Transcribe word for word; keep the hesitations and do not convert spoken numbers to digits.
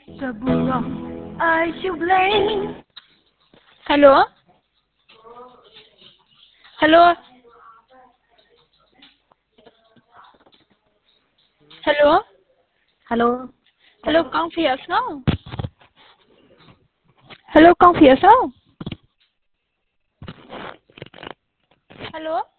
Saburo, I to blame. Hello? Hello? Hello? Hello. Hello, confías, no? Hello, confías, no? Hello?